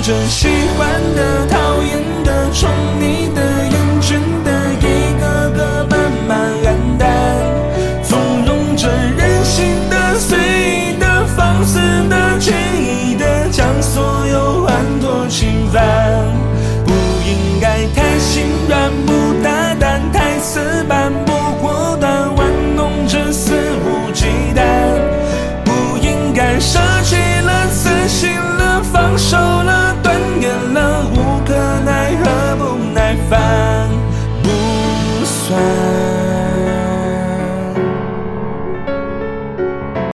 着喜欢的、讨厌的、宠你的、厌倦的，一个个慢慢黯淡，纵容着任性的、随意的、放肆的、权宜